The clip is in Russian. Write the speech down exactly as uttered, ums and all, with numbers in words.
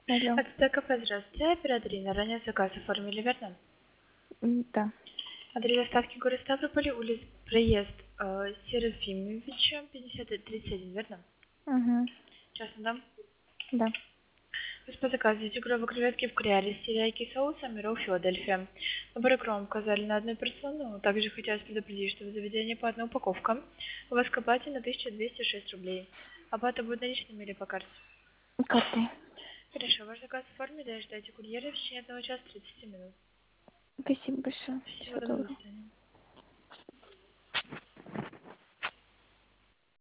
Алло. Это кафе, здравствуйте. Оператор Инна. Ранее заказ оформили, верно? М, Да. Адрес доставки город Ставрополь, улица проезд э, Серафимовича, пятьдесят тридцать один, верно? Угу. Честно, да? Да. Вы по заказу тигровые креветки в кляре с терияки соусом и ролл Филадельфия. Набор икром указали на одну персону. Также хотелось предупредить, что в заведении по одной упаковка. У вас к оплате на тысяча двести шесть рублей. Оплата будет наличными или по карте? Картой. Хорошо, ваш заказ оформили, ждайте курьера в течение одного часа тридцати минут. Спасибо большое. Всего Всего доброго, до доброго. свидания.